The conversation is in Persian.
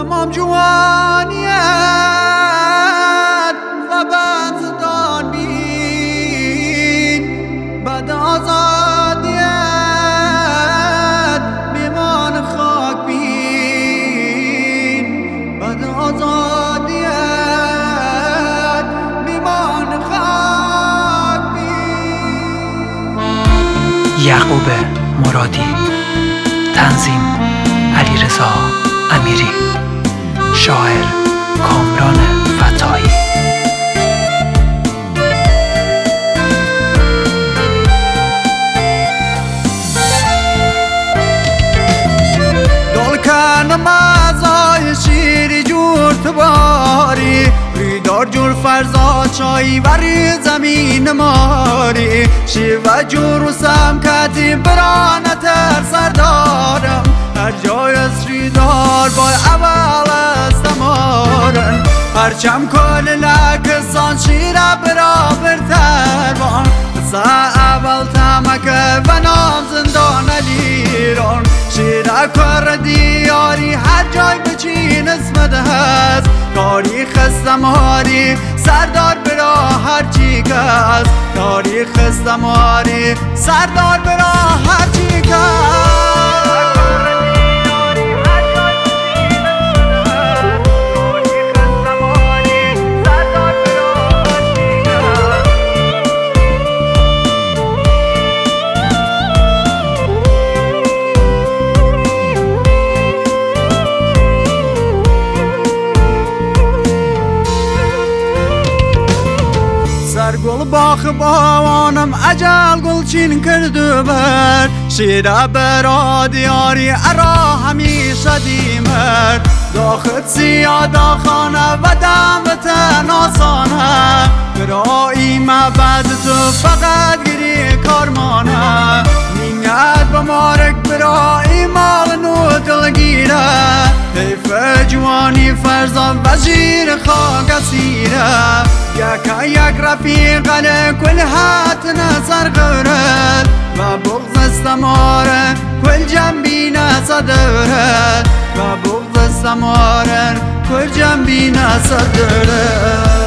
تمام جوانیت و بددان بین بد آزادیت میمان خاک بین بد آزادیت میمان خاک بین. یعقوب مرادی، تنظیم علیرضا امیری، شاعر کامران فتاحی. دلکن مزای شیری جور تباری ریدار جور فرزا چایی وری زمین ماری شیوه جور و سمکتی برانه تر سردارم هر جای از ریدار با اول استمارن هرچم کل لکسان شیره برابر تربان سا اول تمکه و نام زندان لیران شیره کار دیاری هر جای بچین اسمت هست تاریخ استماری سردار برا هر چی کس تاریخ استماری سردار برا هر چی کس. گل باخ باوانم اجل گل چین کرده بر شیره برا دیاری ارا همیشه دیمر داخت سیاده خانه و دمت ناسانه برای مبد تو فقط گیری کارمانه نیت بمارک برای مال نو دلگیره حیف جوانی فرزان وزیر خاک اسیره یک رفیق کل حت نظر غرد و بغض استماره کل جنبی نصدرد و بغض استماره کل جنبی نصدرد.